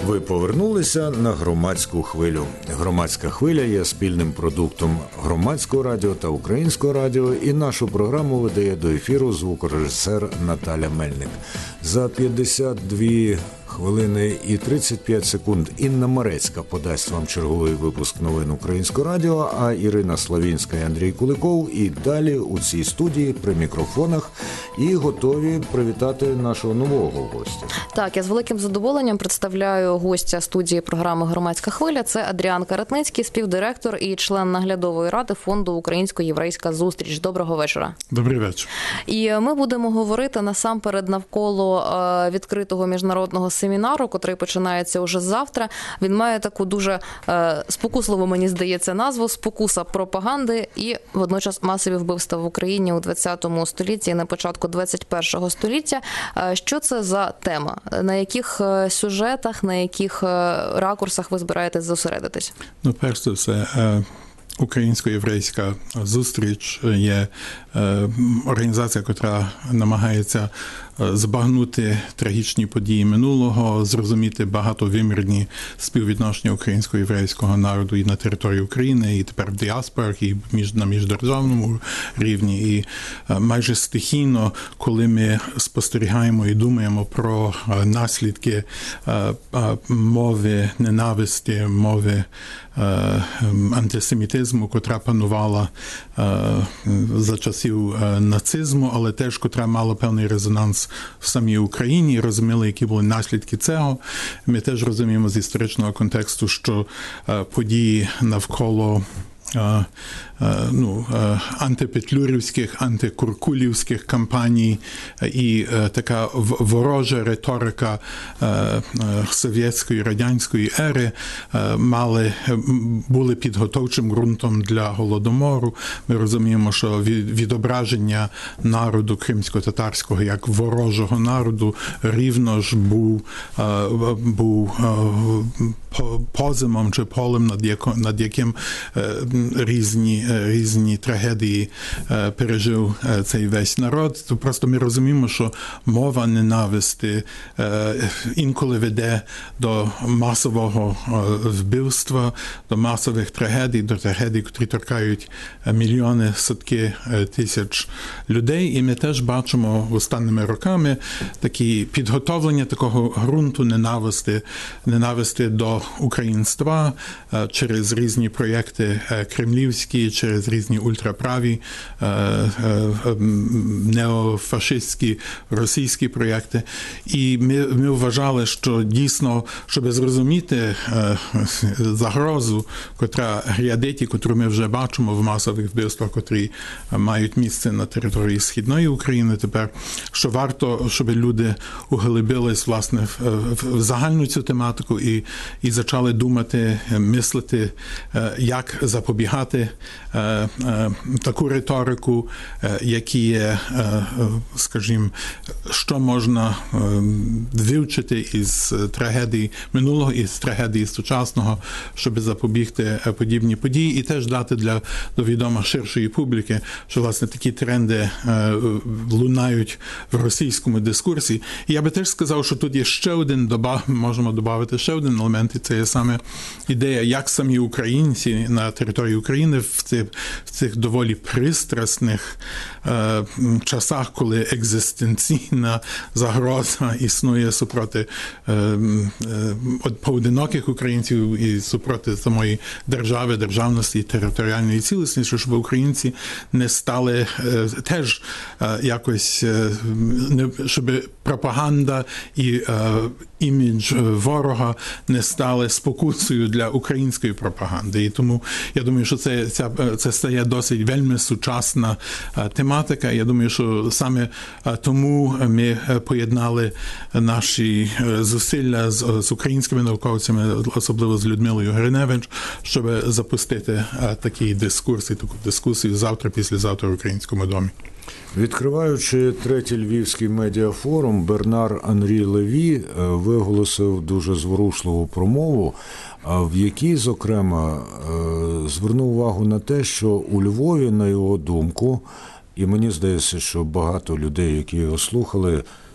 Ви повернулися на громадську хвилю. Громадська хвиля є спільним продуктом Громадського радіо та Українського радіо, і нашу програму видає до ефіру звукорежисер Наталя Мельник. За 52 хвилини і 35 секунд Інна Марецька подасть вам черговий випуск новин Українського радіо, а Ірина Славінська і Андрій Куликов і далі у цій студії при мікрофонах і готові привітати нашого нового гостя. Так, я з великим задоволенням представляю гостя студії програми «Громадська хвиля». Це Адріан Каратницький, співдиректор і член наглядової ради фонду «Українсько-єврейська зустріч». Доброго вечора. Добрий вечір. І ми будемо говорити насамперед навколо відкритого міжнародного семінару, котрий починається уже завтра. Він має таку дуже спокусливу, мені здається, назву «Спокуса пропаганди» і водночас масові вбивства в Україні у 20 столітті і на початку 21 століття. Що це за тема? На яких сюжетах, на яких ракурсах ви збираєтесь зосередитись? Перш за все, Українсько-єврейська зустріч є організація, яка намагається збагнути трагічні події минулого, зрозуміти багатовимірні співвідношення українсько-єврейського народу і на території України, і тепер в діаспорах, і на міждержавному рівні. І майже стихійно, коли ми спостерігаємо і думаємо про наслідки мови ненависті, мови антисемітизму, котра панувала за часів нацизму, але теж котра мала певний резонанс в самій Україні, розуміли, які були наслідки цього. Ми теж розуміємо з історичного контексту, що події навколо антипетлюрівських, антикуркулівських кампаній і така ворожа риторика совєтської, радянської ери були підготовчим ґрунтом для Голодомору. Ми розуміємо, що відображення народу кримсько-татарського як ворожого народу рівно ж був позимом чи полем, над яким різні трагедії пережив цей весь народ. То просто ми розуміємо, що мова ненависти інколи веде до масового вбивства, до масових трагедій, до трагедій, які торкають мільйони, сотки тисяч людей. І ми теж бачимо останніми роками такі підготовлення такого ґрунту ненависти до українства через різні проєкти кремлівські, через різні ультраправі, неофашистські, російські проєкти. І ми вважали, що дійсно, щоб зрозуміти загрозу, котра грядить і котру ми вже бачимо в масових вбивствах, котрі мають місце на території Східної України тепер, що варто, щоб люди углибились, власне, в загальну цю тематику і почали думати, мислити, як запобігати таку риторику, які є, скажімо, що можна вивчити із трагедії минулого, із трагедії сучасного, щоб запобігти подібні події, і теж дати до відома ширшої публіки, що, власне, такі тренди лунають в російському дискурсі. І я би теж сказав, що тут є ще можемо додати ще один елемент, і це є саме ідея, як самі українці на території України в цих доволі пристрасних часах, коли екзистенційна загроза існує супроти поодиноких українців і супроти самої держави, державності і територіальної цілісності, щоб українці не стали теж якось, щоб пропаганда і імідж ворога не стали спокусою для української пропаганди. І тому я думаю, що це стає досить вельми сучасна тематика. Я думаю, що саме тому ми поєднали наші зусилля з українськими науковцями, особливо з Людмилою Гриневич, щоб запустити такий дискурс і таку дискусію завтра, післязавтра в Українському домі. Відкриваючи третій Львівський медіафорум, Бернар Анрі Леві виголосив дуже зворушливу промову, в якій, зокрема, звернув увагу на те, що у Львові, на його думку, і мені здається, що багато людей, які його слухали,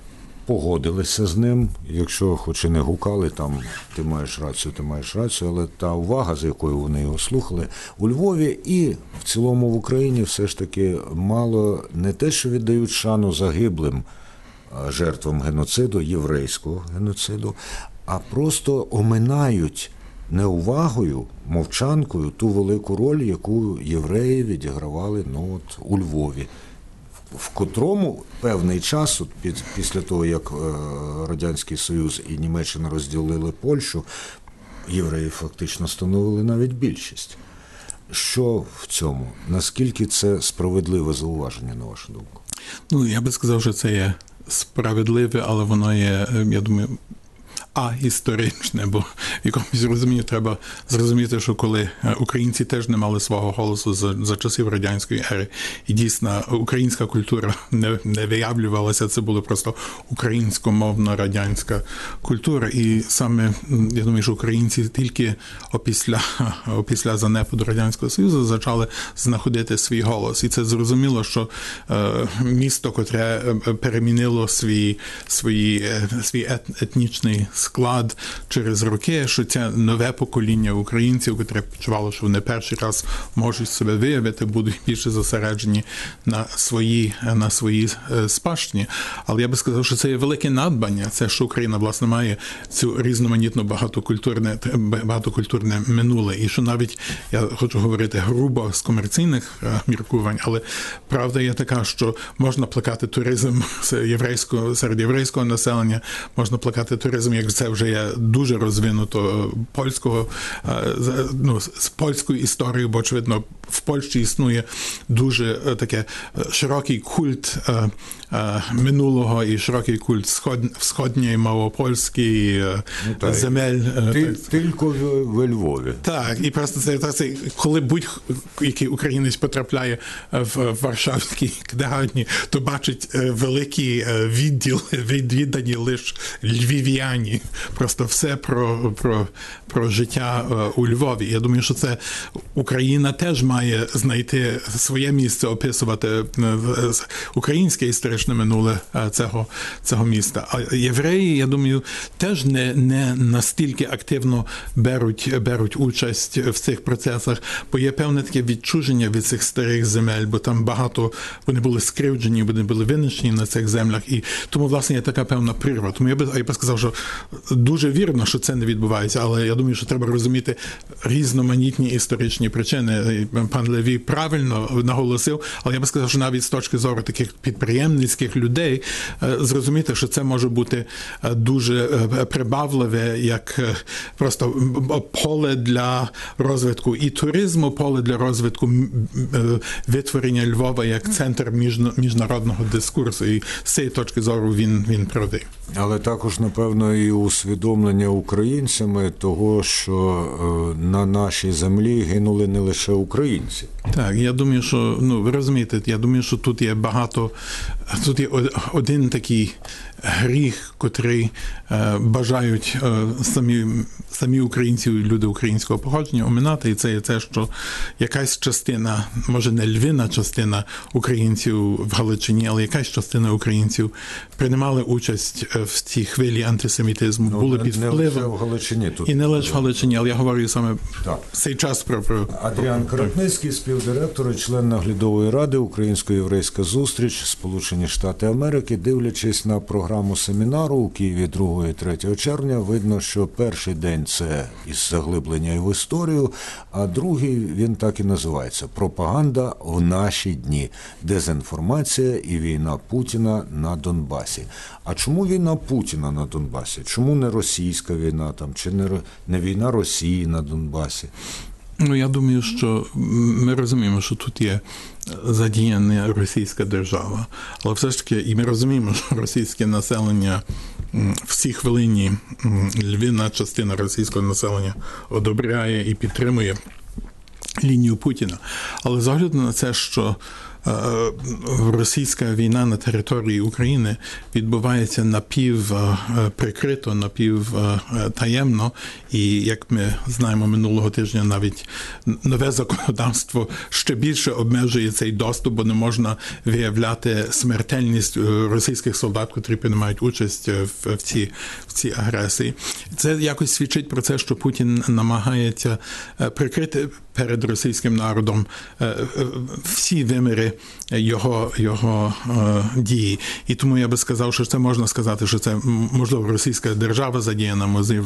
погодилися з ним, якщо хоч і не гукали, там ти маєш рацію, але та увага, з якою вони його слухали, у Львові і в цілому в Україні все ж таки мало не те, що віддають шану загиблим жертвам геноциду, єврейського геноциду, а просто оминають неувагою, мовчанкою ту велику роль, яку євреї відігравали у Львові, в котрому певний час, після того, як Радянський Союз і Німеччина розділили Польщу, євреї фактично становили навіть більшість. Що в цьому? Наскільки це справедливе зауваження, на вашу думку? Я би сказав, що це є справедливе, але воно є, я думаю, історичне, бо в якомусь розумінні треба зрозуміти, що коли українці теж не мали свого голосу за часів радянської ери, і дійсно українська культура не виявлювалася, це була просто українськомовна радянська культура, і саме, я думаю, що українці тільки опісля занепаду Радянського Союзу почали знаходити свій голос, і це зрозуміло, що місто, котре перемінило свій етнічний склад через роки, що це нове покоління українців, яке почувало, що вони перший раз можуть себе виявити, будуть більше зосереджені на своїй спадщині. Але я би сказав, що це є велике надбання, це, що Україна, власне, має цю різноманітну багатокультурне минуле. І що навіть, я хочу говорити грубо з комерційних міркувань, але правда є така, що можна плекати туризм серед єврейського населення, можна плекати туризм, як це вже є дуже розвинуто з польською історією, бо, очевидно, в Польщі існує дуже таке широкий культ минулого і широкий культ сходньої малопольської земель. Тільки в Львові. Так, і просто це коли будь-який українець потрапляє в Варшавській книгарні, то бачить великий відділ, віддані лише львів'яні. Просто все про життя у Львові. Я думаю, що це Україна теж має знайти своє місце, описувати українське історичне минуле цього міста. А євреї, я думаю, теж не настільки активно беруть участь в цих процесах, бо є певне таке відчуження від цих старих земель, бо там багато вони були скривджені, вони були винищені на цих землях, і тому, власне, є така певна прірва. Тому я би сказав, що дуже вірно, що це не відбувається, але я думаю, що треба розуміти різноманітні історичні причини. Пан Левій правильно наголосив, але я би сказав, що навіть з точки зору таких підприємницьких людей зрозуміти, що це може бути дуже прибавливе, як просто поле для розвитку і туризму, поле для розвитку витворення Львова як центр міжнародного дискурсу. І з цієї точки зору він правий. Але також, напевно, і усвідомлення українцями того, що на нашій землі гинули не лише українці. Так, я думаю, що, ви розумієте, я думаю, що тут є один такий гріх, котрий бажають самі українці, люди українського походження оминати, і це є те, що якась частина, може не львина частина українців в Галичині, але якась частина українців приймали участь в цій хвилі антисемітизму, були під впливом. Не лише в Галичині. І не лише в Галичині, але я говорю саме цей час про... Адріан Каратницький, співдиректор і член наглядової ради Українсько-єврейська зустріч, Сполучені Штати Америки. Дивлячись на програму семінару у Києві 2 і 3 червня, видно, що перший день – це із заглиблення в історію, а другий, він так і називається – «Пропаганда в наші дні. Дезінформація і війна Путіна на Донбасі». А чому війна Путіна на Донбасі? Чому не російська війна там, чи не війна Росії на Донбасі? Я думаю, що ми розуміємо, що тут є задіяна російська держава. Але все ж таки, і ми розуміємо, що російське населення в цій хвилині, львівна частина російського населення одобряє і підтримує лінію Путіна. Але з огляду на це, що російська війна на території України відбувається напівприкрито, напівтаємно, і, як ми знаємо, минулого тижня навіть нове законодавство ще більше обмежує цей доступ, бо не можна виявляти смертельність російських солдат, котрі приймають участь в цій агресії. Це якось свідчить про це, що Путін намагається прикрити перед російським народом всі виміри його дії. І тому я би сказав, що це можна сказати, що це, можливо, російська держава задіяна,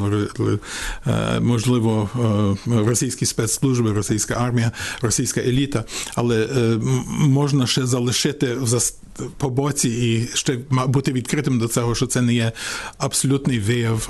можливо, російські спецслужби, російська армія, російська еліта, але можна ще залишити по боці і ще бути відкритим до цього, що це не є абсолютний вияв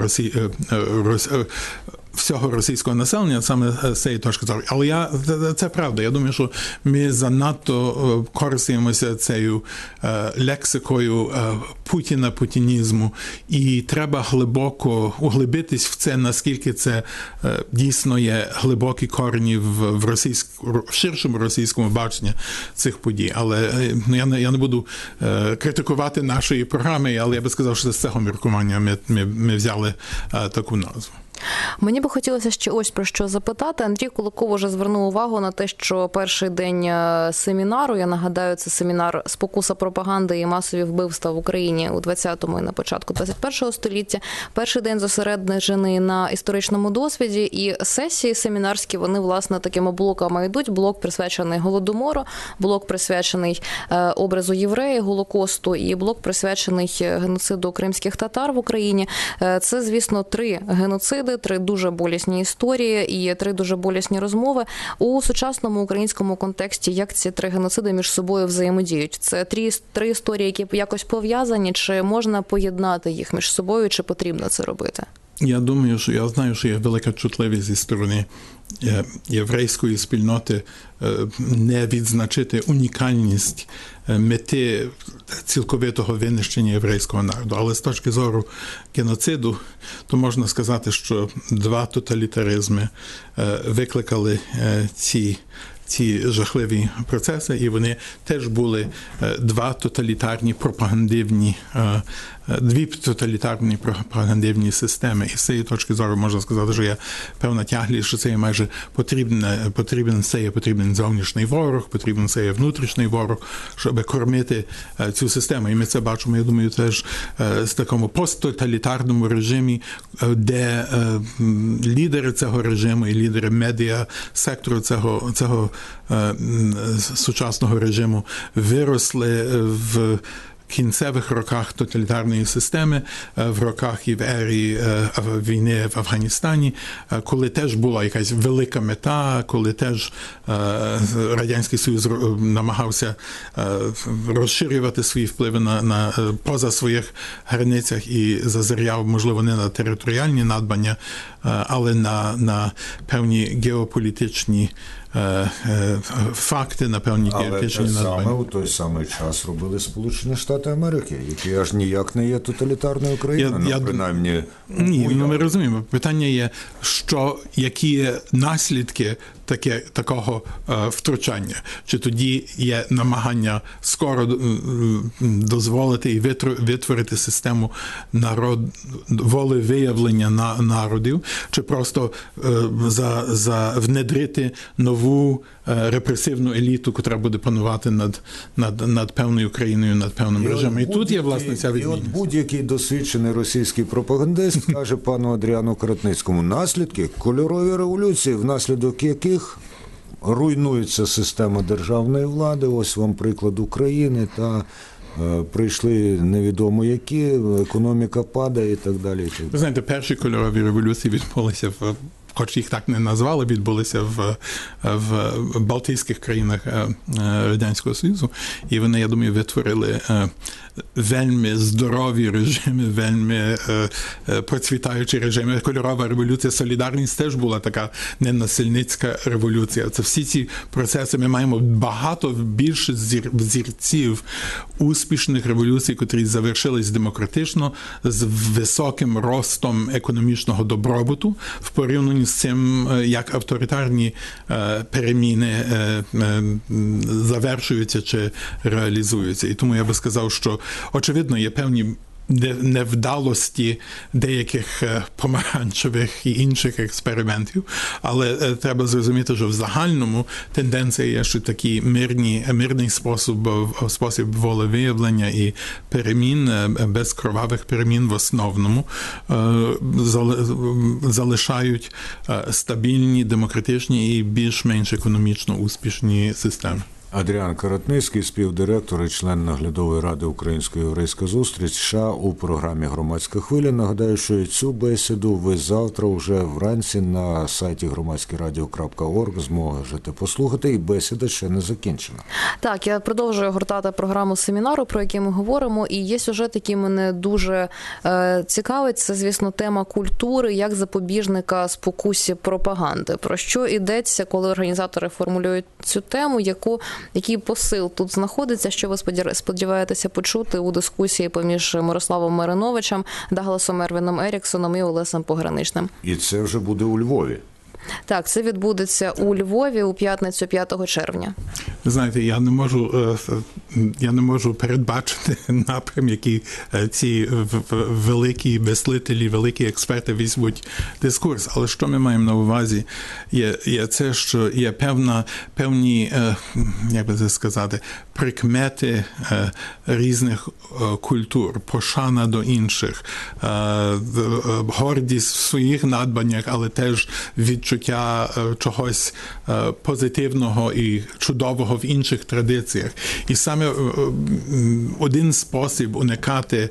всього російського населення, саме з цієї точки зору. Але це правда. Я думаю, що ми занадто користуємося цією лексикою Путіна, путінізму, і треба глибоко углибитись в це, наскільки це дійсно є глибокі корені в ширшому російському баченні цих подій. Але я не буду критикувати нашої програми, але я би сказав, що з цього міркування ми взяли таку назву. Мені би хотілося ще ось про що запитати. Андрій Куликов уже звернув увагу на те, що перший день семінару, я нагадаю, це семінар «Спокуса пропаганди і масові вбивства в Україні у 20-му і на початку 21-го століття». Перший день зосереджений на історичному досвіді, і сесії семінарські, вони, власне, такими блоками йдуть. Блок присвячений Голодомору, блок присвячений образу євреїв, Голокосту, і блок присвячений геноциду кримських татар в Україні. Це, звісно, 3 геноциди, 3 дуже болісні історії і 3 дуже болісні розмови. У сучасному українському контексті як ці 3 геноциди між собою взаємодіють? Це 3 історії, які якось пов'язані, чи можна поєднати їх між собою, чи потрібно це робити? Я знаю, що є велика чутливість зі сторони єврейської спільноти не відзначити унікальність мети цілковитого винищення єврейського народу. Але з точки зору геноциду, то можна сказати, що 2 тоталітаризми викликали ці жахливі процеси, і вони теж були 2 тоталітарні пропагандивні системи. І з цієї точки зору можна сказати, що є певна тяглість, що це є майже потрібен зовнішній ворог, потрібен це є внутрішній ворог, щоб кормити цю систему. І ми це бачимо, я думаю, теж з такому посттоталітарному режимі, де лідери цього режиму і лідери медіа сектору цього сучасного режиму виросли в кінцевих роках тоталітарної системи, в роках і в ері війни в Афганістані, коли теж була якась велика мета, коли теж Радянський Союз намагався розширювати свої впливи на поза своїх границях і зазиряв, можливо, не на територіальні надбання, але на певні геополітичні факти, на певні геополітичні надбання. Але те саме у той самий час робили Сполучені Штати Америки, які аж ніяк не є тоталітарною країною, принаймні. Ні, ми розуміємо. Питання є, які наслідки такого втручання. Чи тоді є намагання скоро дозволити і витворити систему волевиявлення народів, чи просто внедрити нову репресивну еліту, яка буде панувати над певною країною, над певним режимом. І тут є, власне, ця відмінність. І от будь-який досвідчений російський пропагандист каже пану Адріану Каратницькому: наслідки кольорові революції, внаслідок яких руйнується система державної влади. Ось вам приклад України, та прийшли невідомо які, економіка падає і так далі. Ви знаєте, перші кольорові революції відбулися хоч їх так не назвали, відбулися в Балтійських країнах Радянського Союзу. І вони, я думаю, витворили вельми здорові режими, вельми процвітаючі режими. Кольорова революція, солідарність теж була така ненасильницька революція. Це всі ці процеси. Ми маємо більше зірців успішних революцій, котрі завершились демократично, з високим ростом економічного добробуту в порівнянні з цим, як авторитарні переміни завершуються чи реалізуються. І тому я би сказав, що очевидно є певні невдалості деяких помаранчевих і інших експериментів, але треба зрозуміти, що в загальному тенденція є, що такий мирний спосіб волевиявлення і перемін, без кровавих перемін в основному, залишають стабільні, демократичні і більш-менш економічно успішні системи. Адріан Каратницький, співдиректор і член наглядової ради Українсько-єврейська зустріч США у програмі «Громадська хвиля». Нагадаю, що і цю бесіду ви завтра вже вранці на сайті громадськерадіо.орг зможете послухати, і бесіда ще не закінчена. Так, я продовжую гортати програму семінару, про який ми говоримо, і є сюжет, який мене дуже цікавить. Це, звісно, тема культури як запобіжника спокусі пропаганди. Про що йдеться, коли організатори формулюють цю тему, який посил тут знаходиться, що ви сподіваєтеся почути у дискусії поміж Мирославом Мариновичем, Дагласом Ервіном Еріксоном і Олесем Пограничним. І це вже буде у Львові. Так, це відбудеться у Львові у п'ятницю 5 червня. Знаєте, я не можу передбачити напрям, який ці великі мислителі, великі експерти візьмуть дискурс. Але що ми маємо на увазі, є це, що є певні, як би це сказати, прикмети різних культур, пошана до інших, гордість в своїх надбаннях, але теж відчуття чогось позитивного і чудового в інших традиціях. І саме один спосіб уникати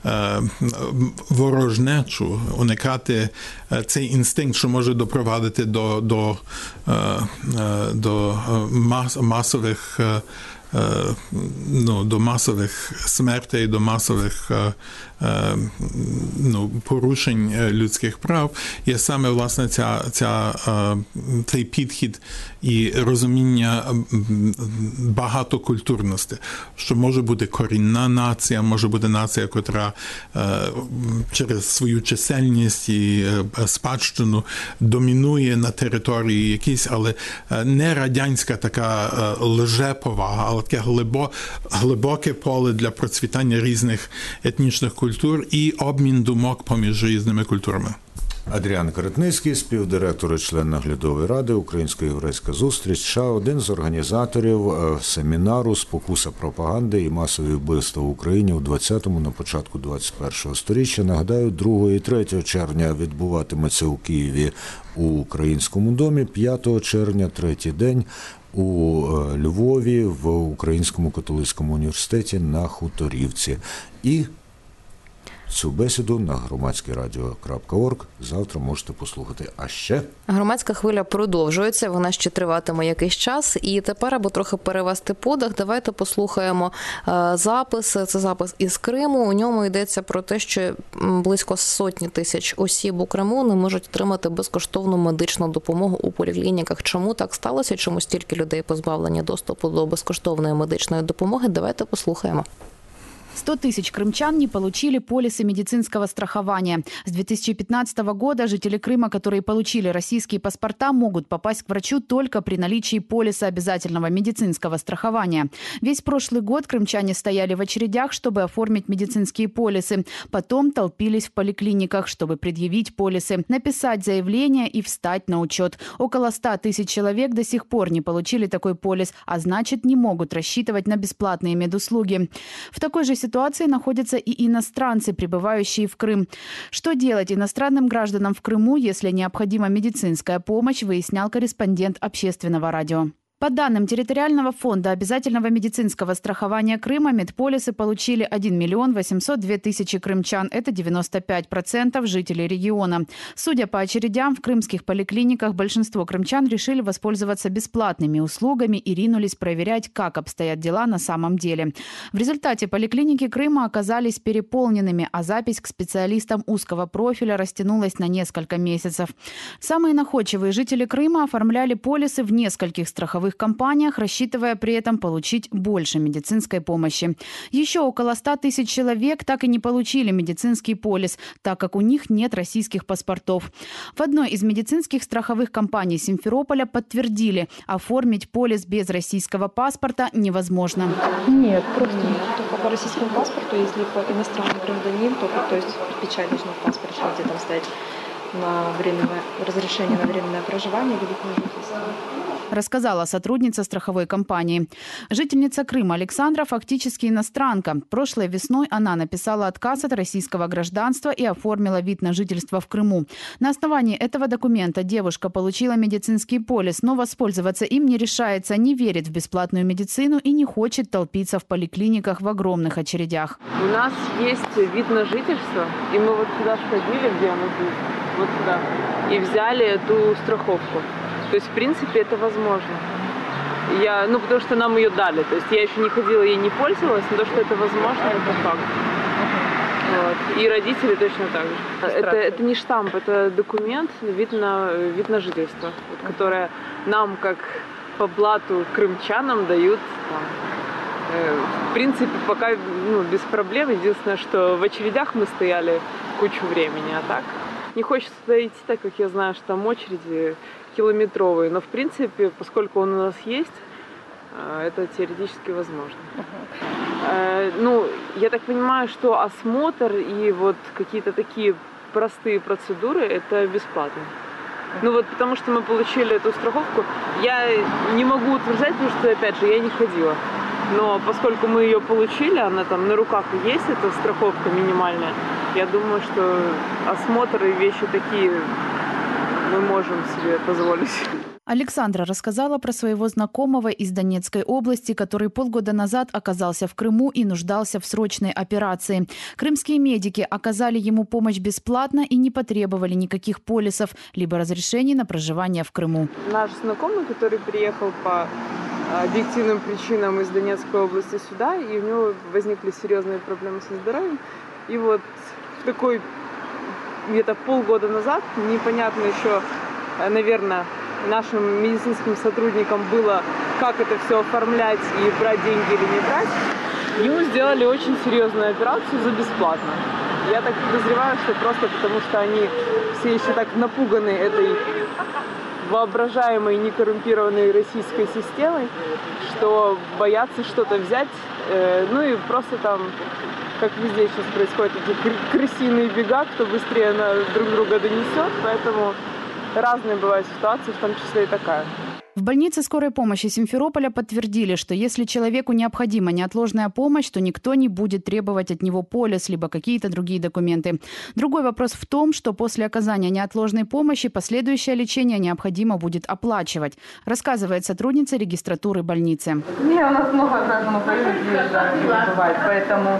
ворожнечу, уникати цей інстинкт, що може допровадити до масових до масових смертей, до масових порушень людських прав, є саме, власне, цей підхід і розуміння багатокультурності, що може бути корінна нація, може бути нація, котра через свою чисельність і спадщину домінує на території якісь, але не радянська така лжеповага, але таке глибоке поле для процвітання різних етнічних культур і обмін думок поміж різними культурами. Адріан Каратницький, співдиректор і член наглядової ради Українсько-єврейська зустріч США, один з організаторів семінару «Спокуса пропаганди і масові вбивства в Україні у 20-му, на початку 21-го сторіччя». Нагадаю, 2 і 3 червня відбуватиметься у Києві у Українському домі, 5 червня, третій день, у Львові в Українському католицькому університеті на Хуторівці. І цю бесіду на громадськерадіо.орг завтра можете послухати. А ще Громадська хвиля продовжується, вона ще триватиме якийсь час. І тепер, аби трохи перевести подих, давайте послухаємо запис. Це запис із Криму. У ньому йдеться про те, що близько 100 тисяч осіб у Криму не можуть отримати безкоштовну медичну допомогу у поліклініках. Чому так сталося? Чому стільки людей позбавлені доступу до безкоштовної медичної допомоги? Давайте послухаємо. 100 тысяч крымчан не получили полисы медицинского страхования. С 2015 года жители Крыма, которые получили российские паспорта, могут попасть к врачу только при наличии полиса обязательного медицинского страхования. Весь прошлый год крымчане стояли в очередях, чтобы оформить медицинские полисы. Потом толпились в поликлиниках, чтобы предъявить полисы, написать заявление и встать на учет. Около 100 тысяч человек до сих пор не получили такой полис, а значит, не могут рассчитывать на бесплатные медуслуги. В такой же ситуации находятся и иностранцы, прибывающие в Крым. Что делать иностранным гражданам в Крыму, если необходима медицинская помощь, выяснял корреспондент Общественного радио. По данным территориального фонда обязательного медицинского страхования Крыма, медполисы получили 1 802 000 крымчан. Это 95% жителей региона. Судя по очередям, в крымских поликлиниках большинство крымчан решили воспользоваться бесплатными услугами и ринулись проверять, как обстоят дела на самом деле. В результате поликлиники Крыма оказались переполненными, а запись к специалистам узкого профиля растянулась на несколько месяцев. Самые находчивые жители Крыма оформляли полисы в нескольких страховых страховых компаниях, рассчитывая при этом получить больше медицинской помощи. Еще около 100 тысяч человек так и не получили медицинский полис, так как у них нет российских паспортов. В одной из медицинских страховых компаний Симферополя подтвердили, оформить полис без российского паспорта невозможно. Нет, просто нет. Только по российскому паспорту, если по иностранному гражданин, то есть печать должна в паспорте, где там стоять на временное разрешение на временное проживание или вид на жительство. Рассказала сотрудница страховой компании. Жительница Крыма Александра фактически иностранка. Прошлой весной она написала отказ от российского гражданства и оформила вид на жительство в Крыму. На основании этого документа девушка получила медицинский полис, но воспользоваться им не решается, не верит в бесплатную медицину и не хочет толпиться в поликлиниках в огромных очередях. У нас есть вид на жительство, и мы вот сюда сходили, где она будет, вот сюда, и взяли эту страховку. То есть, в принципе, это возможно. Потому что нам ее дали. То есть я еще не ходила, ей не пользовалась, но то, что это возможно, это факт. Вот. И родители точно так же. Это не штамп, это документ, вид на жительство, которое нам, как по блату крымчанам, дают в принципе, пока без проблем. Единственное, что в очередях мы стояли кучу времени, а так не хочется туда идти, так как я знаю, что там очереди километровые. Но, в принципе, поскольку он у нас есть, это теоретически возможно. Я так понимаю, что осмотр и вот какие-то такие простые процедуры, это бесплатно. Потому что мы получили эту страховку, я не могу утверждать, потому что, опять же, я не ходила. Но поскольку мы ее получили, она там на руках есть, эта страховка минимальная, я думаю, что осмотры и вещи такие мы можем себе позволить. Александра рассказала про своего знакомого из Донецкой области, который полгода назад оказался в Крыму и нуждался в срочной операции. Крымские медики оказали ему помощь бесплатно и не потребовали никаких полисов, либо разрешений на проживание в Крыму. Наш знакомый, который приехал по объективным причинам из Донецкой области сюда, и у него возникли серьезные проблемы со здоровьем. И вот в такой где-то полгода назад, непонятно еще, наверное, нашим медицинским сотрудникам было, как это все оформлять и брать деньги или не брать, ему сделали очень серьезную операцию за бесплатно. Я так подозреваю, что просто потому, что они все еще так напуганы этой воображаемой некоррумпированной российской системой, что боятся что-то взять, и просто там, как везде сейчас происходят эти крысиные бега, кто быстрее друг друга донесет, поэтому разные бывают ситуации, в том числе и такая. В больнице скорой помощи Симферополя подтвердили, что если человеку необходима неотложная помощь, то никто не будет требовать от него полис, либо какие-то другие документы. Другой вопрос в том, что после оказания неотложной помощи последующее лечение необходимо будет оплачивать, рассказывает сотрудница регистратуры больницы. У нас много граждан Украины бывает, поэтому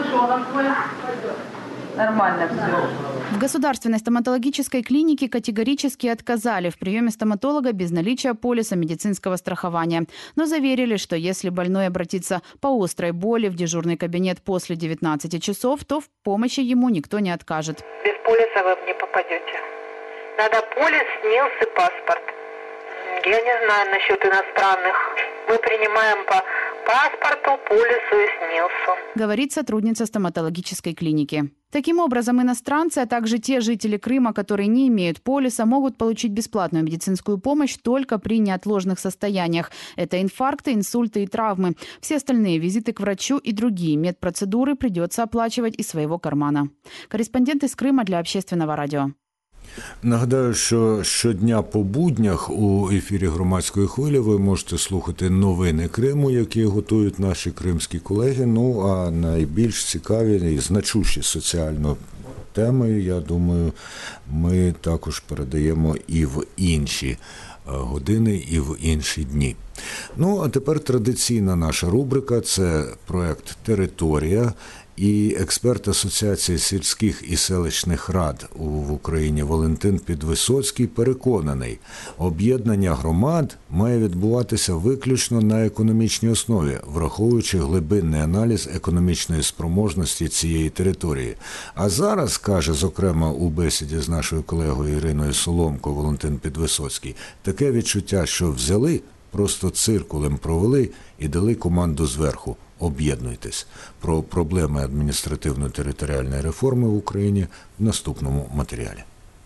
нормально все. В государственной стоматологической клинике категорически отказали в приеме стоматолога без наличия полиса медицинского страхования. Но заверили, что если больной обратится по острой боли в дежурный кабинет после 19 часов, то в помощи ему никто не откажет. Без полиса вы не попадете. Надо полис, СНИЛС и паспорт. Я не знаю насчет иностранных. Мы принимаем по паспорту, полису и СНИЛСу, говорит сотрудница стоматологической клиники. Таким образом, иностранцы, а также те жители Крыма, которые не имеют полиса, могут получить бесплатную медицинскую помощь только при неотложных состояниях. Это инфаркты, инсульты и травмы. Все остальные визиты к врачу и другие медпроцедуры придется оплачивать из своего кармана. Корреспондент из Крыма для Общественного радио. Нагадаю, що щодня по буднях у ефірі «Громадської хвилі» ви можете слухати новини Криму, які готують наші кримські колеги. А найбільш цікаві і значущі соціально теми, я думаю, ми також передаємо і в інші години, і в інші дні. А тепер традиційна наша рубрика – це проєкт «Територія». І експерт Асоціації сільських і селищних рад в Україні Валентин Підвисоцький переконаний, об'єднання громад має відбуватися виключно на економічній основі, враховуючи глибинний аналіз економічної спроможності цієї території. А зараз, каже, зокрема, у бесіді з нашою колегою Іриною Соломко Валентин Підвисоцький, таке відчуття, що взяли просто циркулем провели і дали команду зверху – об'єднуйтесь. Про проблеми адміністративно-територіальної реформи в Україні в наступному матеріалі.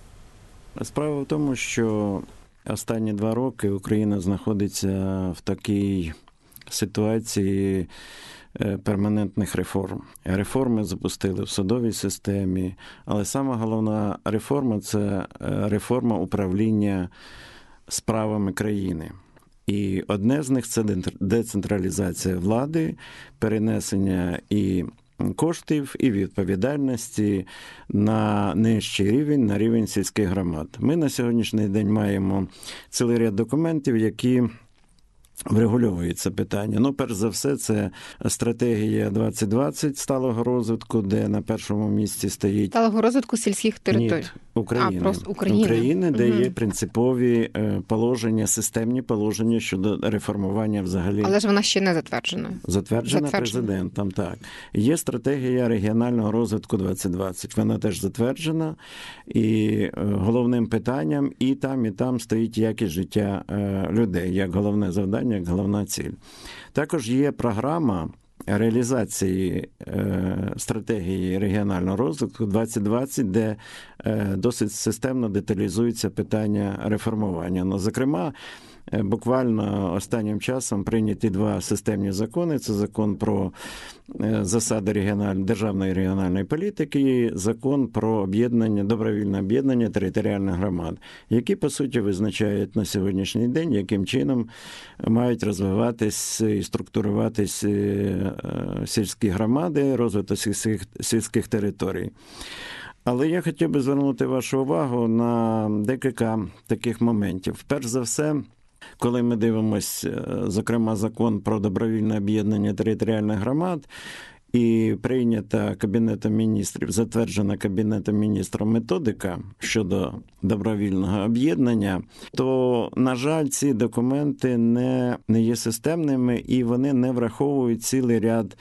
Справа в тому, що останні 2 роки Україна знаходиться в такій ситуації перманентних реформ. Реформи запустили в судовій системі, але сама головна реформа – це реформа управління справами країни. І одне з них – це децентралізація влади, перенесення і коштів, і відповідальності на нижчий рівень, на рівень сільських громад. Ми на сьогоднішній день маємо цілий ряд документів, які врегульовують це питання. Ну, перш за все, це стратегія 2020 сталого розвитку, де на першому місці стоїть... Сталого розвитку сільських територій? Ні, України. Просто України. України, де є принципові положення, системні положення щодо реформування взагалі. Але ж вона ще не затверджена. Затверджена президентом, так. Є стратегія регіонального розвитку 2020. Вона теж затверджена. І головним питанням і там стоїть якість життя людей, як головне завдання, як головна ціль. Також є програма реалізації стратегії регіонального розвитку 2020, де досить системно деталізуються питання реформування. Ну, зокрема, буквально останнім часом прийняті 2 системні закони. Це закон про засади державної регіональної політики і закон про добровільне об'єднання територіальних громад, які, по суті, визначають на сьогоднішній день, яким чином мають розвиватись і структуруватись сільські громади, розвиток сільських територій. Але я хотів би звернути вашу увагу на декілька таких моментів. Перш за все, коли ми дивимося, зокрема, закон про добровільне об'єднання територіальних громад, і прийнята Кабінетом міністрів, затверджена Кабінетом міністрів методика щодо добровільного об'єднання, то, на жаль, ці документи не є системними і вони не враховують цілий ряд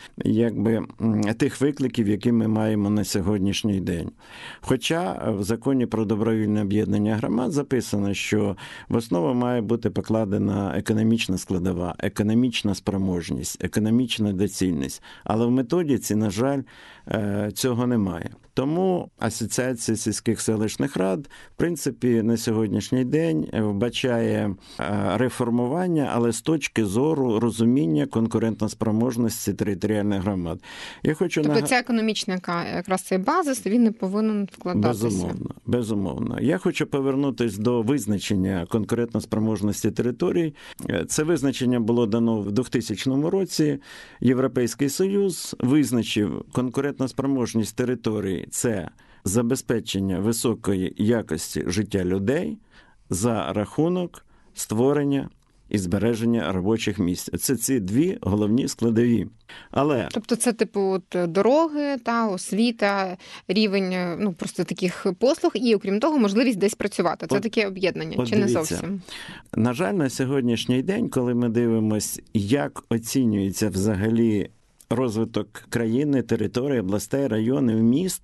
тих викликів, які ми маємо на сьогоднішній день. Хоча в законі про добровільне об'єднання громад записано, що в основу має бути покладена економічна складова, економічна спроможність, економічна доцільність. Але в методиці, на жаль, цього немає. Тому Асоціація сільських селищних рад, в принципі, на сьогоднішній день вбачає реформування, але з точки зору розуміння конкурентоспроможності територіальних громад. Тобто ця економічна якраз цей базис, він не повинен вкладатися? Безумовно. Я хочу повернутися до визначення конкурентоспроможності територій. Це визначення було дано в 2000 році. Європейський Союз визначив конкурентоспроможність територій – це забезпечення високої якості життя людей за рахунок створення і збереження робочих місць. Це ці 2 головні складові. Тобто це дороги, освіта, рівень просто таких послуг і, окрім того, можливість десь працювати. Це таке об'єднання, чи не зовсім? На жаль, на сьогоднішній день, коли ми дивимося, як оцінюється взагалі розвиток країни, території, областей, районів, міст,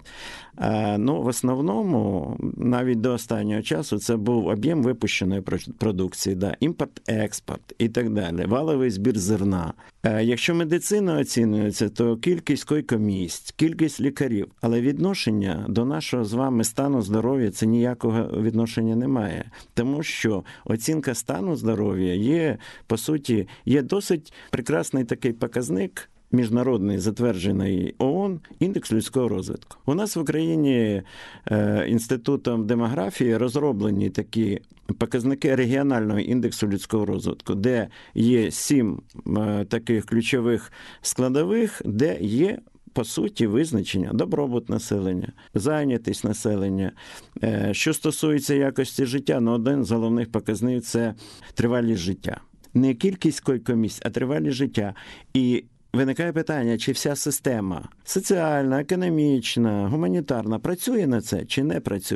в основному, навіть до останнього часу, це був об'єм випущеної продукції, імпорт-експорт і так далі, валовий збір зерна. Якщо медицина оцінюється, то кількість койкомісць, кількість лікарів, але відношення до нашого з вами стану здоров'я, це ніякого відношення немає. Тому що оцінка стану здоров'я є, по суті, є досить прекрасний такий показник, міжнародний, затверджений ООН, індекс людського розвитку. У нас в Україні Інститутом демографії розроблені такі показники регіонального індексу людського розвитку, де є 7 таких ключових складових, де є, по суті, визначення добробут населення, зайнятість населення. Що стосується якості життя, один з головних показників – це тривалість життя. Не кількість койкомісць, а тривалість життя. І виникає питання, чи вся система соціальна, економічна, гуманітарна працює на це, чи не працює.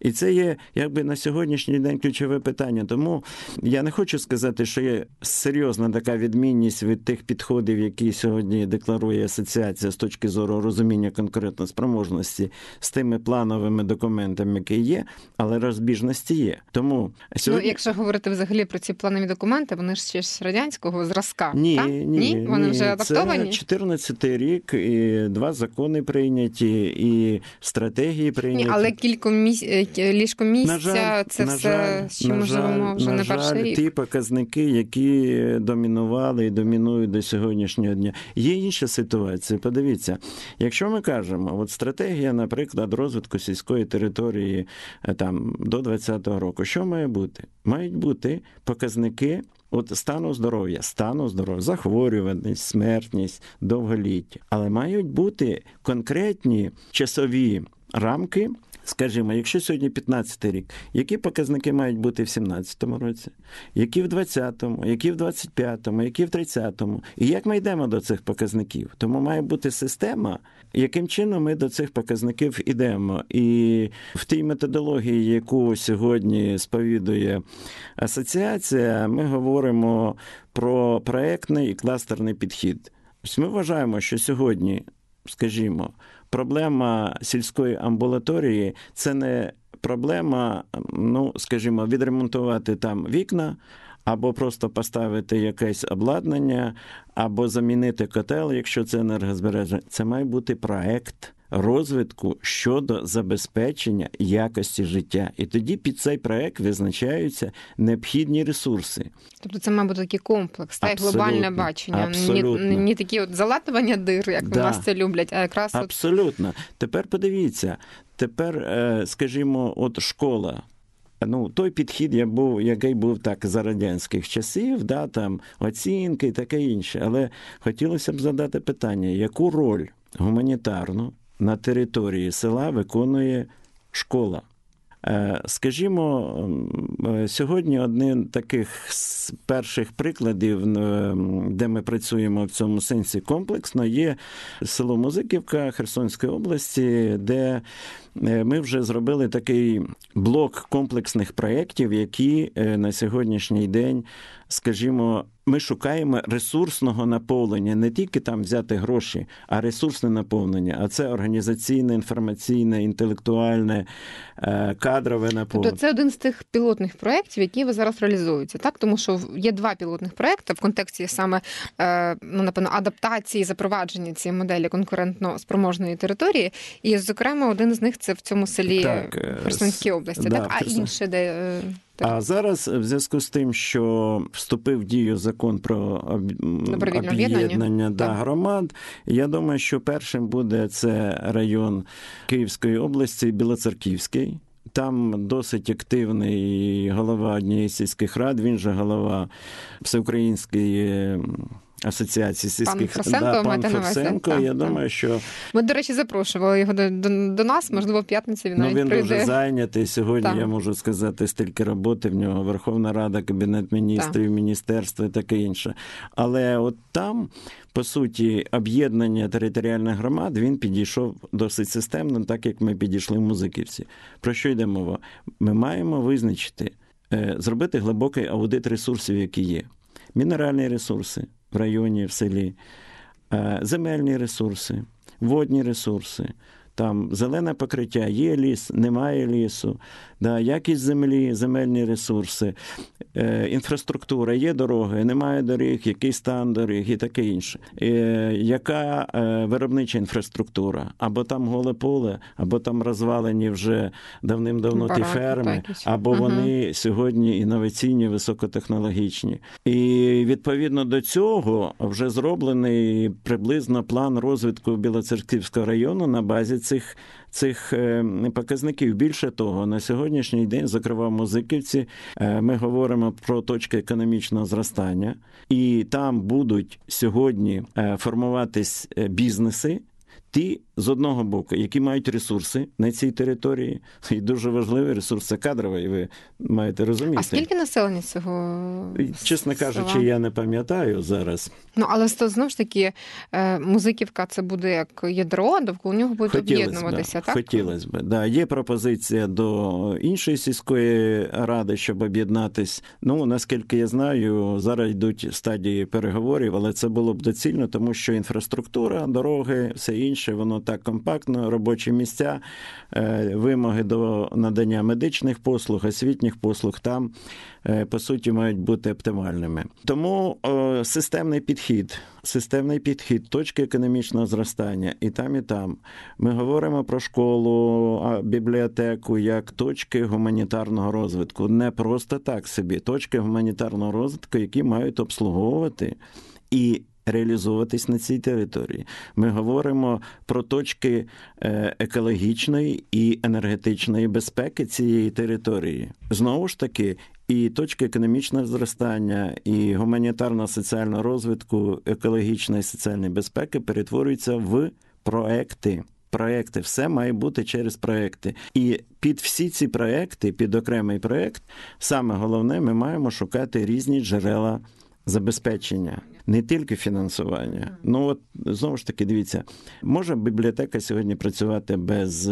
І це є, якби, на сьогоднішній день ключове питання. Тому я не хочу сказати, що є серйозна така відмінність від тих підходів, які сьогодні декларує асоціація з точки зору розуміння конкурентоспроможності з тими плановими документами, які є, але розбіжності є. Тому сьогодні... якщо говорити взагалі про ці планові документи, вони ж ще з радянського зразка, ні, так? Ні? Вони вже адаптовані? Це 14-й рік, і 2 закони прийняті, і стратегії прийняті. Але ліжко місця, це все, з чим ми живемо вже не перший рік. Ті показники, які домінували і домінують до сьогоднішнього дня. Є інша ситуація. Подивіться, якщо ми кажемо, от стратегія, наприклад, розвитку сільської території там, до 2020 року, що має бути? Мають бути показники стану здоров'я, захворюваність, смертність, довголіття. Але мають бути конкретні часові рамки. Скажімо, якщо сьогодні 15-й рік, які показники мають бути в 17-му році, які в 20-му, які в 25-му, які в 30-му, і як ми йдемо до цих показників? Тому має бути система, яким чином ми до цих показників йдемо. І в тій методології, яку сьогодні сповідує асоціація, ми говоримо про проектний і кластерний підхід. Ми вважаємо, що сьогодні, скажімо, проблема сільської амбулаторії – це не проблема, скажімо, відремонтувати там вікна, або просто поставити якесь обладнання, або замінити котел, якщо це енергозбереження. Це має бути проект розвитку щодо забезпечення якості життя. І тоді під цей проект визначаються необхідні ресурси. Тобто це, мабуть, такий комплекс, та глобальне бачення. Не такі залатування дир, як у нас це люблять, а якраз... Абсолютно. Тепер подивіться, скажімо, школа. Той підхід, який був так за радянських часів, там оцінки і таке інше. Але хотілося б задати питання, яку роль гуманітарну на території села виконує школа? Скажімо, сьогодні один з таких перших прикладів, де ми працюємо в цьому сенсі комплексно, є село Музиківка Херсонської області, де ми вже зробили такий блок комплексних проєктів, які на сьогоднішній день, скажімо, ми шукаємо ресурсного наповнення, не тільки там взяти гроші, а ресурсне наповнення. А це організаційне, інформаційне, інтелектуальне, кадрове наповнення. Тобто це один з тих пілотних проєктів, які ви зараз реалізуєте, так? Тому що є 2 пілотних проєкти в контексті саме, напевно, адаптації, запровадження цієї моделі конкурентно-спроможної території. І, зокрема, один з них це в цьому селі Херсонській області, так? А інше де... А зараз, в зв'язку з тим, що вступив в дію закон про об'єднання громад, я думаю, що першим буде це район Київської області, Білоцерківський. Там досить активний голова однієї з сільських рад, він же голова Всеукраїнської асоціації сільських рад, пан Ферсенко. Я думаю, що... Ми, до речі, запрошували його до нас, можливо, в п'ятницю він навіть прийде. Він дуже зайнятий. Сьогодні, я можу сказати, стільки роботи в нього. Верховна Рада, Кабінет міністрів, міністерство і таке інше. Але от там, по суті, об'єднання територіальних громад, він підійшов досить системно, так як ми підійшли в Музиківці. Про що йде мова? Ми маємо визначити, зробити глибокий аудит ресурсів, які є. Мінеральні ресурси в районі, в селі, земельні ресурси, водні ресурси, там зелене покриття, є ліс, немає лісу, якість землі, земельні ресурси, інфраструктура, є дороги, немає доріг, який стан доріг і таке інше. Яка виробнича інфраструктура? Або там голе поле, або там розвалені вже давним-давно ті ферми, або вони сьогодні інноваційні, високотехнологічні. І відповідно до цього вже зроблений приблизно план розвитку Білоцерківського району на базі цих показників. Більше того, на сьогоднішній день, зокрема в Музиківці, ми говоримо про точки економічного зростання, і там будуть сьогодні формуватись бізнеси, ті, з одного боку, які мають ресурси на цій території, і дуже важливий ресурс – це кадровий, ви маєте розуміти. А скільки населення цього? Чесно кажучи, я не пам'ятаю зараз. Але знову ж таки, Музиківка – це буде як ядро, довкола нього будуть об'єднуватися, так? Хотілося б. Да. Є пропозиція до іншої сільської ради, щоб об'єднатись. Наскільки я знаю, зараз йдуть стадії переговорів, але це було б доцільно, тому що інфраструктура, дороги, все інше, воно так компактно, робочі місця, вимоги до надання медичних послуг, освітніх послуг там, по суті, мають бути оптимальними. Тому системний підхід, точки економічного зростання і там, і там. Ми говоримо про школу, бібліотеку як точки гуманітарного розвитку. Не просто так собі. Точки гуманітарного розвитку, які мають обслуговувати і реалізовуватись на цій території. Ми говоримо про точки екологічної і енергетичної безпеки цієї території. Знову ж таки, і точки економічного зростання, і гуманітарно-соціального розвитку, екологічної і соціальної безпеки перетворюються в проекти. Проекти, все має бути через проекти. І під всі ці проекти, під окремий проект, саме головне, ми маємо шукати різні джерела забезпечення, не тільки фінансування. Знову ж таки, дивіться, може бібліотека сьогодні працювати без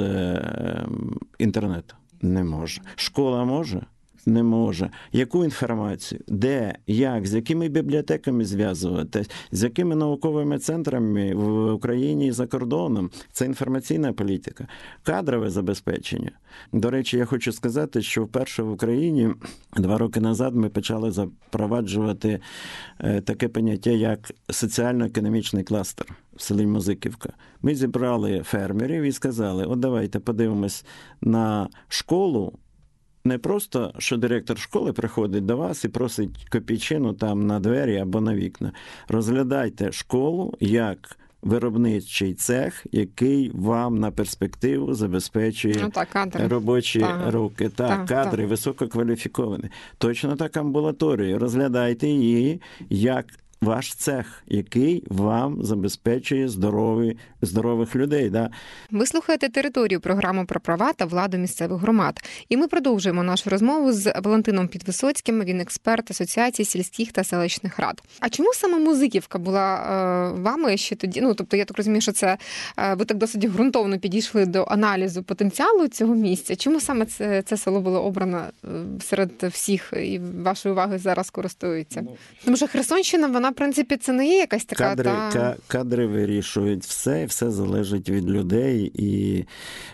інтернету? Не може. Школа може? Не може. Яку інформацію? Де? Як? З якими бібліотеками зв'язувати? З якими науковими центрами в Україні і за кордоном? Це інформаційна політика. Кадрове забезпечення. До речі, я хочу сказати, що вперше в Україні 2 роки назад ми почали запроваджувати таке поняття, як соціально-економічний кластер в селі Музиківка. Ми зібрали фермерів і сказали, давайте подивимось на школу. Не просто, що директор школи приходить до вас і просить копійчину там на двері або на вікна. Розглядайте школу як виробничий цех, який вам на перспективу забезпечує робочі руки. Кадри висококваліфіковані. Точно так амбулаторію. Розглядайте її як ваш цех, який вам забезпечує здорових людей. Да? Ви слухаєте «Територію» – програму про права та владу місцевих громад. І ми продовжуємо нашу розмову з Валентином Підвисоцьким. Він експерт Асоціації сільських та селищних рад. А чому саме Музиківка була вами ще тоді? Тобто, я так розумію, що це ви так досить ґрунтовно підійшли до аналізу потенціалу цього місця. Чому саме це село було обрано серед всіх і вашої уваги зараз користується? Тому що Херсонщина, вона в принципі, це не є якась така... Кадри вирішують все, і все залежить від людей. І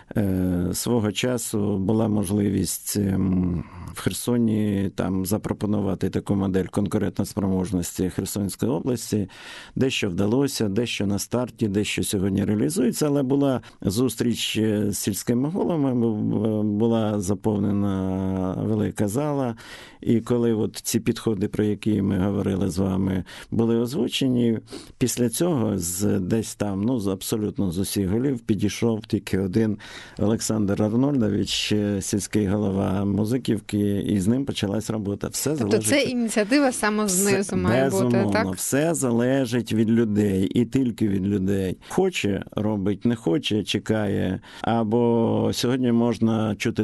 свого часу була можливість в Херсоні там запропонувати таку модель конкурентоспроможності Херсонської області. Дещо вдалося, дещо на старті, дещо сьогодні реалізується, але була зустріч з сільськими головами, була заповнена велика зала, і коли ці підходи, про які ми говорили з вами, були озвучені, після цього десь там, абсолютно з усіх голів підійшов тільки один Олександр Арнольдович, сільський голова Музиківки, і з ним почалась робота. Тобто це ініціатива саме знизу має бути, так? Все залежить від людей, і тільки від людей. Хоче – робить, не хоче – чекає. Або сьогодні можна чути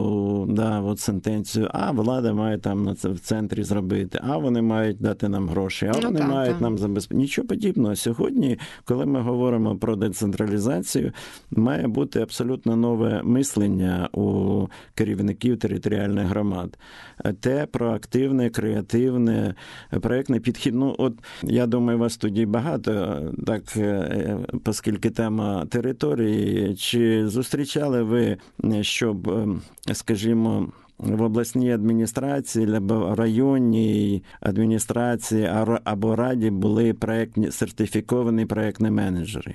таку сентенцію, влада має там в центрі зробити, вони мають дати нам гроші, вони мають нам забезпечити. Нічого подібного. Сьогодні, коли ми говоримо про децентралізацію, має бути абсолютно нове мислення у керівників територіальних громад. Те проактивне, креативне, проєктний підхід. Я думаю, вас тоді багато, так, оскільки тема території. Чи зустрічали ви, щоб, скажімо, в обласній адміністрації або районній адміністрації або раді були сертифіковані проєктні менеджери?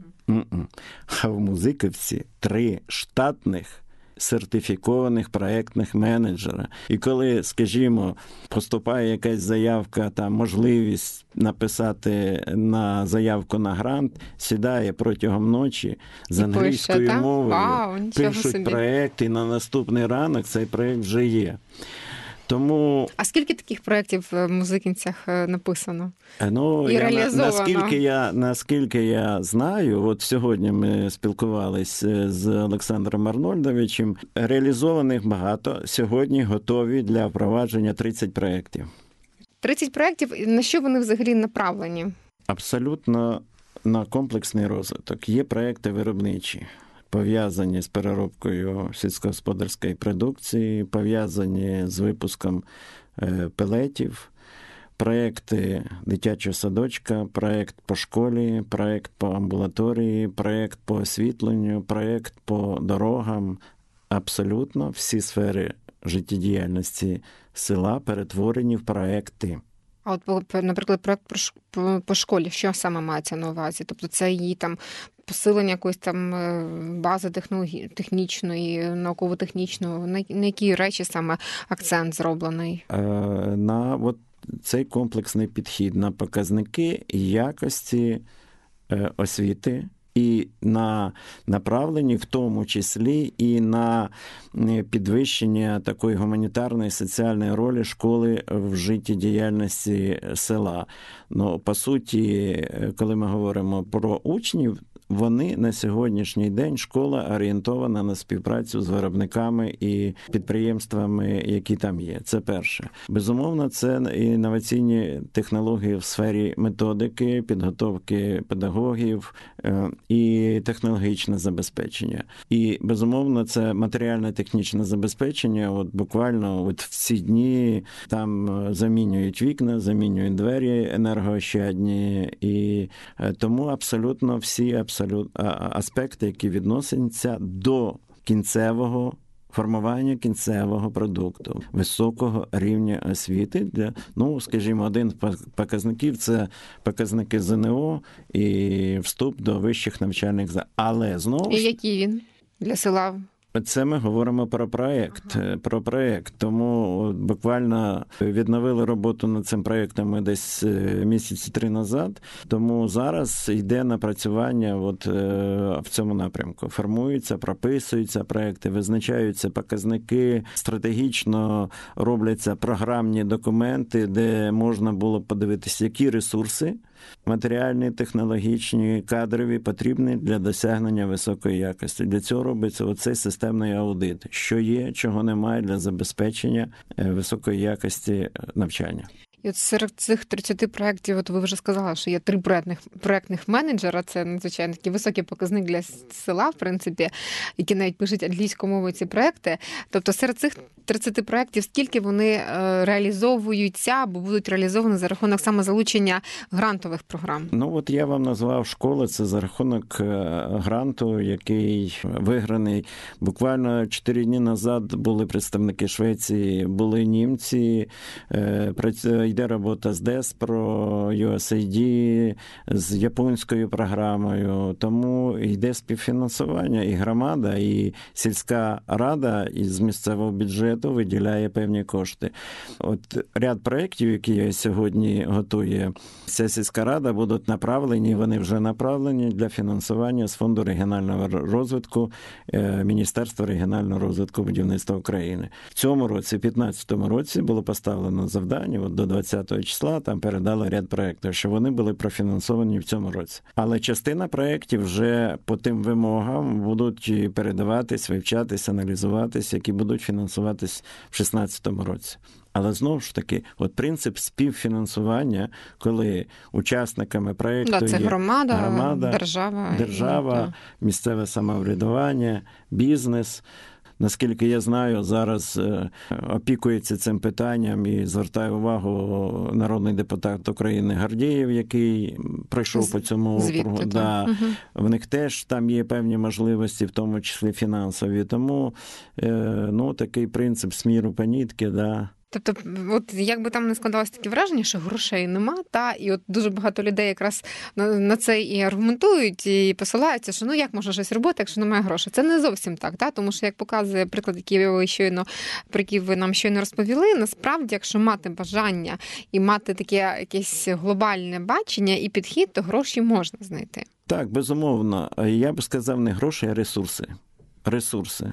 А в Музиківці 3 штатних сертифікованих проєктних менеджера. І коли, скажімо, поступає якась заявка, там можливість написати на заявку на грант, сідає протягом ночі з англійською мовою, пишуть проєкт, і на наступний ранок цей проєкт вже є. Тому... А скільки таких проєктів в Музикинцях написано? Ну, і реалізовано? Наскільки я знаю, от сьогодні ми спілкувалися з Олександром Арнольдовичем, реалізованих багато. Сьогодні готові для впровадження 30 проєктів. 30 проєктів? На що вони взагалі направлені? Абсолютно на комплексний розвиток. Є проєкти виробничі, пов'язані з переробкою сільськогосподарської продукції, пов'язані з випуском пелетів, проєкти дитячого садочка, проєкт по школі, проєкт по амбулаторії, проєкт по освітленню, проєкт по дорогам. Абсолютно всі сфери життєдіяльності села перетворені в проєкти. А от, наприклад, проєкт по школі, що саме мається на увазі? Тобто це її там посилення якоїсь там бази технічної, науково-технічної, на які речі саме акцент зроблений? На от цей комплексний підхід на показники якості освіти, і на направлені в тому числі і на підвищення такої гуманітарної соціальної ролі школи в життєдіяльності села. Ну, по суті, коли ми говоримо про учнів, вони на сьогоднішній день, школа орієнтована на співпрацю з виробниками і підприємствами, які там є. Це перше. Безумовно, це інноваційні технології в сфері методики, підготовки педагогів і технологічне забезпечення. І, безумовно, це матеріально-технічне забезпечення. От буквально от в ці дні там замінюють вікна, замінюють двері енергоощадні. І тому абсолютно всі аспекти, які відносяться до кінцевого формування кінцевого продукту, високого рівня освіти. Для, ну, скажімо, один з показників – це показники ЗНО і вступ до вищих навчальних закладів. Але знову і який він для села? Це ми говоримо про проєкт. Тому буквально відновили роботу над цим проєктом ми десь місяці 3 назад. Тому зараз йде напрацювання от в цьому напрямку. Формуються, прописуються проєкти, визначаються показники, стратегічно робляться програмні документи, де можна було подивитися, які ресурси матеріальні, технологічні, кадрові потрібні для досягнення високої якості. Для цього робиться оцей системний аудит. Що є, чого немає для забезпечення високої якості навчання. І от серед цих 30 проєктів, от ви вже сказали, що є 3 проєктних менеджера, це надзвичайно такий високий показник для села, в принципі, які навіть пишуть англійською мовою ці проєкти. Тобто серед цих 30 проєктів скільки вони реалізовуються або будуть реалізовані за рахунок саме залучення грантових програм? Ну, от я вам назвав школи, це за рахунок гранту, який виграний. Буквально 4 дні назад були представники Швеції, були німці, йде робота з DESPRO, USAID, з японською програмою, тому йде співфінансування, і громада, і сільська рада із місцевого бюджету виділяє певні кошти. От ряд проєктів, які сьогодні готує ця сільська рада, будуть направлені, вони вже направлені для фінансування з Фонду регіонального розвитку Міністерства регіонального розвитку будівництва України. В цьому році, в 2015 році, було поставлено завдання, от до 20 числа там передали ряд проєктів, що вони були профінансовані в цьому році. Але частина проєктів вже по тим вимогам будуть передаватись, вивчатись, аналізуватись, які будуть фінансуватись в 2016 році. Але знову ж таки, от принцип співфінансування, коли учасниками проєкту це є громада, держава, місцеве самоврядування, бізнес. Наскільки я знаю, зараз опікується цим питанням і звертає увагу народний депутат України Гордієв, який пройшов по цьому округу. Да. В них теж там є певні можливості, в тому числі фінансові. Тому такий принцип з міру по нитки, да. Тобто, от як би там не складалось таке враження, що грошей нема, і от дуже багато людей якраз на це і аргументують, і посилаються, що як можна щось робити, якщо немає грошей. Це не зовсім так, тому що, як показує приклад, про який ви нам щойно розповіли, насправді, якщо мати бажання і мати таке якесь глобальне бачення і підхід, то гроші можна знайти. Так, безумовно. Я б сказав, не гроші, а ресурси.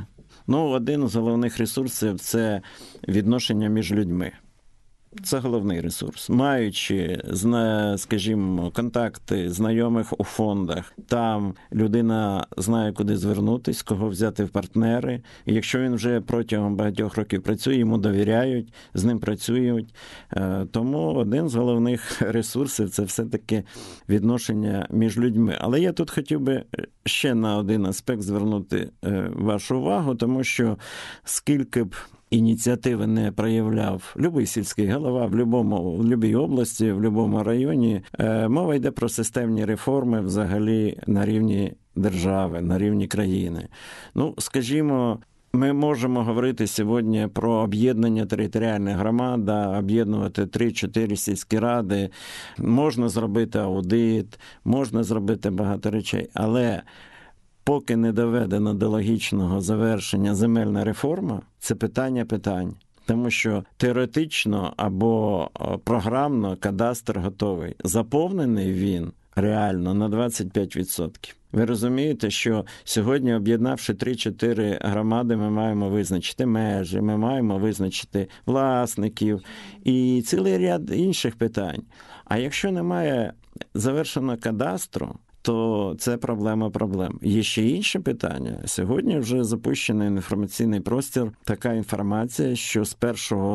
Ну, один з головних ресурсів – це відношення між людьми. Це головний ресурс. Маючи, скажімо, контакти знайомих у фондах, там людина знає, куди звернутися, кого взяти в партнери. І якщо він вже протягом багатьох років працює, йому довіряють, з ним працюють. Тому один з головних ресурсів – це все-таки відношення між людьми. Але я тут хотів би ще на один аспект звернути вашу увагу, тому що скільки б ініціативи не проявляв любий сільський голова в будь-якій області, в будь-якому районі, мова йде про системні реформи взагалі на рівні держави, на рівні країни. Ну, скажімо, ми можемо говорити сьогодні про об'єднання територіальних громад, об'єднувати 3-4 сільські ради, можна зробити аудит, можна зробити багато речей, але поки не доведено до логічного завершення земельна реформа, це питання питань. Тому що теоретично або програмно кадастр готовий. Заповнений він реально на 25%. Ви розумієте, що сьогодні, об'єднавши 3-4 громади, ми маємо визначити межі, ми маємо визначити власників і цілий ряд інших питань. А якщо немає завершеного кадастру, то це проблема проблем. Є ще інше питання. Сьогодні вже запущений інформаційний простір. Така інформація, що з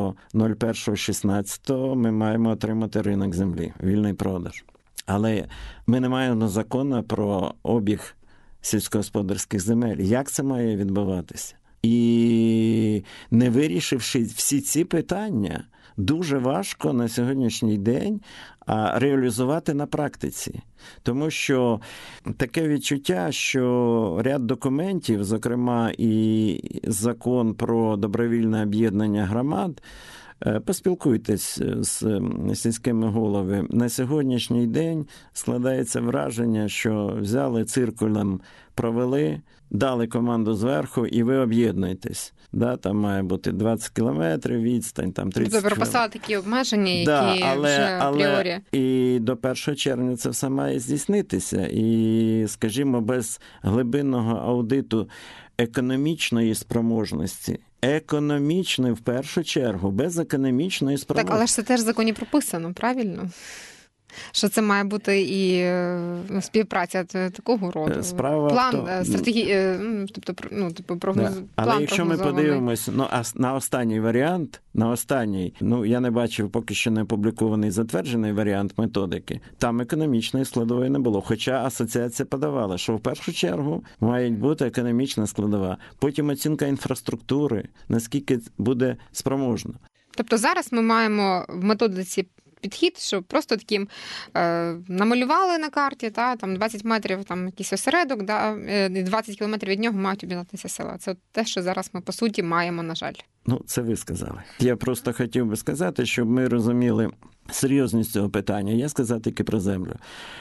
1.01.16 ми маємо отримати ринок землі, вільний продаж. Але ми не маємо закону про обіг сільськогосподарських земель. Як це має відбуватися? І не вирішивши всі ці питання, дуже важко на сьогоднішній день реалізувати на практиці. Тому що таке відчуття, що ряд документів, зокрема і закон про добровільне об'єднання громад, поспілкуйтесь з сільськими головами. На сьогоднішній день складається враження, що взяли циркулем, провели, дали команду зверху і ви об'єднуєтесь. Там має бути 20 кілометрів відстань, там 30 кілометрів. Тобто прописали такі обмеження, які вже апріорі. І до 1 червня це все має здійснитися. І, скажімо, без глибинного аудиту економічної спроможності, економічної в першу чергу, без економічної спроможності. Так, але ж це теж в законі прописано, правильно? Що це має бути і співпраця такого роду. План, стратегії, тобто прогноз. Да. Але якщо ми подивимось на останній варіант, я не бачив поки що не опублікований затверджений варіант методики, там економічної складової не було. Хоча асоціація подавала, що в першу чергу має бути економічна складова, потім оцінка інфраструктури, наскільки буде спроможна. Тобто зараз ми маємо в методиці підхід, що просто таким намалювали на карті, там 20 метрів там якийсь осередок, і 20 кілометрів від нього мають об'єднатися села. Це те, що зараз ми, по суті, маємо, на жаль. Це ви сказали. Я просто хотів би сказати, щоб ми розуміли серйозність цього питання. Я сказав тільки про землю.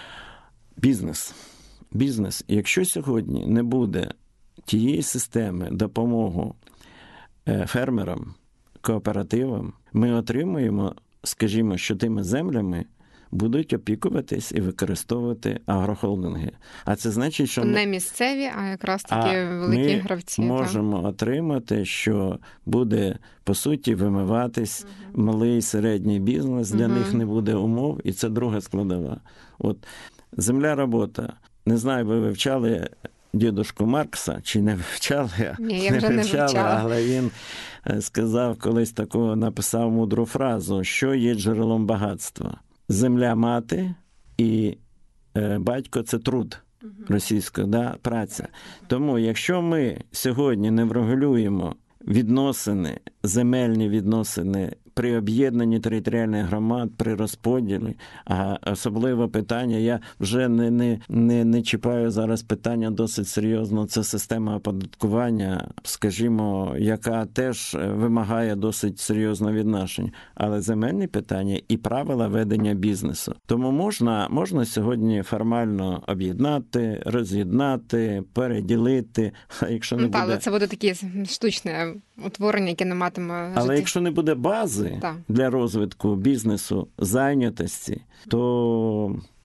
Бізнес. Якщо сьогодні не буде тієї системи допомоги фермерам, кооперативам, ми отримуємо, скажімо, що тими землями будуть опікуватись і використовувати агрохолдинги. А це значить, що не місцеві, а якраз такі великі гравці. Ми можемо отримати, що буде, по суті, вимиватись малий і середній бізнес, для них не буде умов, і це друга складова. Земля робота. Не знаю, ви вивчали дідушку Маркса, чи не вивчали? Ні, я вже не вивчала. Але він сказав, колись таку написав мудру фразу, що є джерелом багатства. Земля мати і батько – це труд російською, праця. Тому якщо ми сьогодні не врегулюємо відносини, земельні відносини при об'єднанні територіальних громад, при розподілі, а особливо питання, я вже не чіпаю зараз питання досить серйозно, це система оподаткування, скажімо, яка теж вимагає досить серйозного відношення, але земельні питання і правила ведення бізнесу. Тому можна сьогодні формально об'єднати, роз'єднати, переділити, а якщо не буде... Але це буде таке штучне утворення, яке не матиме життя. Але якщо не буде бази для розвитку бізнесу, зайнятості, то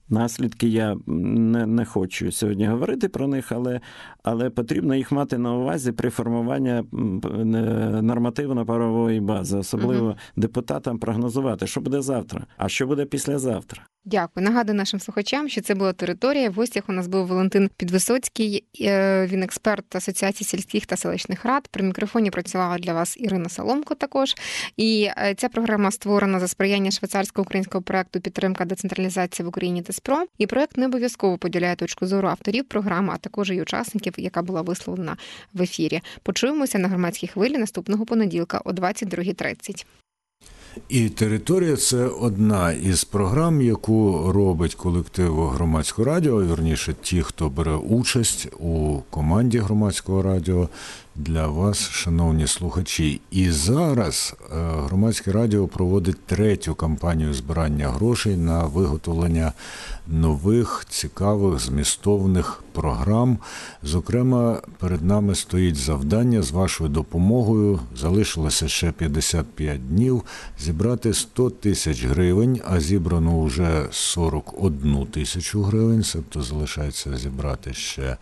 Наслідки я не хочу сьогодні говорити про них, але потрібно їх мати на увазі при формуванні нормативно-правової бази, особливо депутатам прогнозувати, що буде завтра, а що буде післязавтра. Дякую. Нагадую нашим слухачам, що це була «Територія». В гостях у нас був Валентин Підвисоцький, він експерт Асоціації сільських та селищних рад. При мікрофоні працювала для вас Ірина Соломко також. І ця програма створена за сприяння швейцарсько-українського проекту «Підтримка децентралізації в Україні» ТЕСПРО. І проект не обов'язково поділяє точку зору авторів програми, а також її учасників, яка була висловлена в ефірі. Почуємося на громадській хвилі наступного понеділка о 22:30. І «Територія» – це одна із програм, яку робить колектив Громадського радіо, вірніше ті, хто бере участь у команді Громадського радіо, для вас, шановні слухачі. І зараз Громадське радіо проводить 3-ю кампанію збирання грошей на виготовлення нових, цікавих, змістовних програм. Зокрема, перед нами стоїть завдання з вашою допомогою, залишилося ще 55 днів, зібрати 100 тисяч гривень, а зібрано вже 41 тисячу гривень, тобто залишається зібрати ще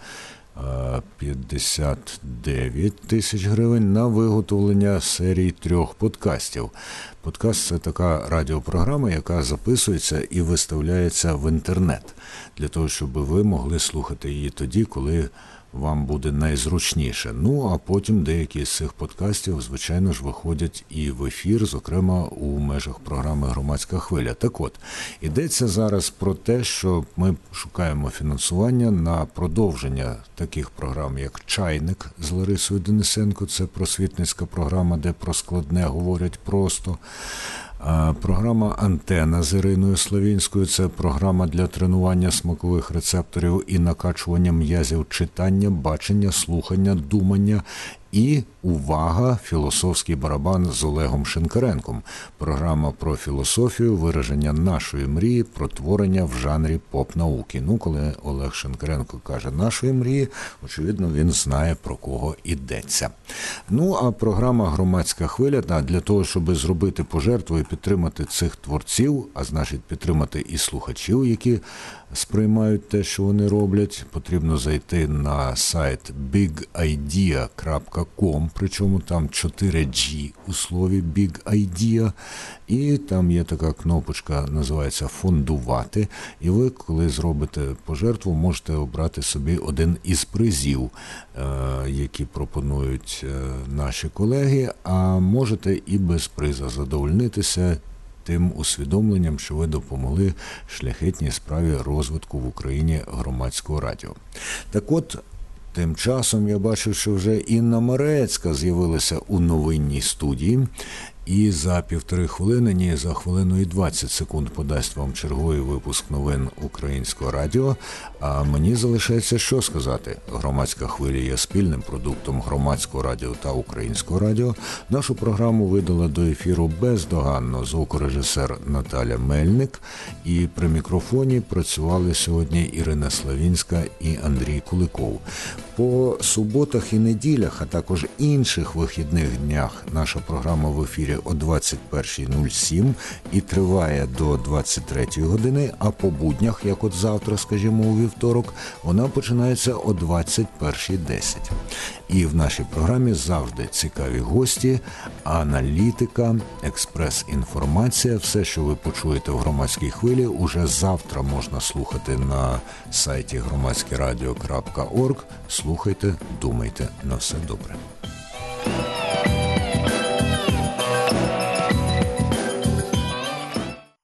59 тисяч гривень на виготовлення серії 3 подкастів. Подкаст – це така радіопрограма, яка записується і виставляється в інтернет, для того, щоб ви могли слухати її тоді, коли вам буде найзручніше. Ну, а потім деякі з цих подкастів, звичайно ж, виходять і в ефір, зокрема, у межах програми «Громадська хвиля». Так от, йдеться зараз про те, що ми шукаємо фінансування на продовження таких програм, як «Чайник» з Ларисою Денисенко, це просвітницька програма, де про складне говорять просто. Програма «Антена» з Іриною Славінською – це програма для тренування смакових рецепторів і накачування м'язів читання, бачення, слухання, думання. І, увага, філософський барабан з Олегом Шинкаренком. Програма про філософію, вираження нашої мрії, про творення в жанрі поп-науки. Ну, коли Олег Шинкаренко каже «нашої мрії», очевидно, він знає, про кого йдеться. Ну, а програма «Громадська хвиля» для того, щоб зробити пожертву і підтримати цих творців, а значить підтримати і слухачів, які сприймають те, що вони роблять, потрібно зайти на сайт bigidea.com, причому там 4G у слові Big Idea, і там є така кнопочка, називається «Фондувати», і ви, коли зробите пожертву, можете обрати собі один із призів, які пропонують наші колеги, а можете і без приза задовольнитися тим усвідомленням, що ви допомогли шляхетній справі розвитку в Україні Громадського радіо. Так от, тим часом я бачив, що вже Інна Марецька з'явилася у новинній студії. І за 1,5 хвилини, ні, за 1 хвилину і 20 секунд подасть вам черговий випуск новин Українського радіо. А мені залишається що сказати. Громадська хвиля є спільним продуктом Громадського радіо та Українського радіо. Нашу програму видала до ефіру бездоганно звукорежисер Наталя Мельник. І при мікрофоні працювали сьогодні Ірина Славінська і Андрій Куликов. По суботах і неділях, а також інших вихідних днях наша програма в ефірі о 21:07 і триває до 23 години, а по буднях, як от завтра, скажімо, у вівторок, вона починається о 21:10. І в нашій програмі завжди цікаві гості, аналітика, експрес-інформація. Все, що ви почуєте в «Громадській хвилі», уже завтра можна слухати на сайті громадськерадіо.орг. Слухайте, думайте, на все добре.